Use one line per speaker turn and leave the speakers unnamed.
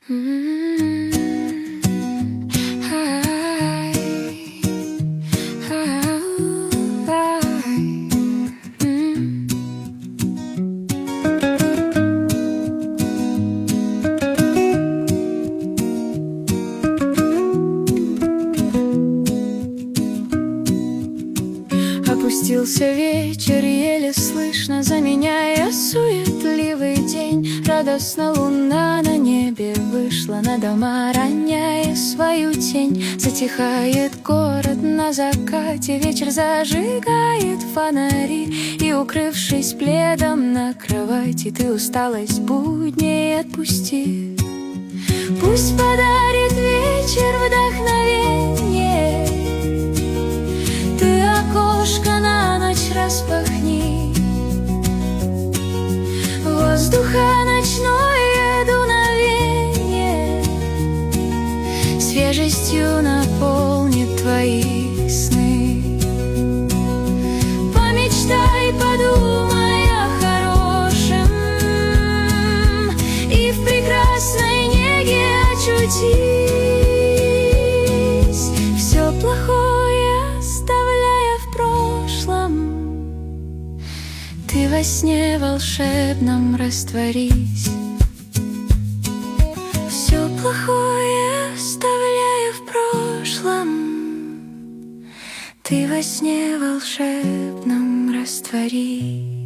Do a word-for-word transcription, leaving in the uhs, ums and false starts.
Опустился вечер, еле слышно, заменяя суетливый день. Радостно луна на небе вышла на дома, роняя свою тень. Затихает город на закате, вечер зажигает фонари. И, укрывшись пледом на кровати, ты усталость будней отпусти. Пусть подарит вечер вдохновение, ты окошко на ночь распахни. Воздуха ночное дуновение свежестью наполнит твои сны. Помечтай, подумай о хорошем и в прекрасной неге очутись. Все плохое оставляя в прошлом, ты во сне волшебном растворись. Все плохое оставляя в прошлом, ты во сне волшебном растворись.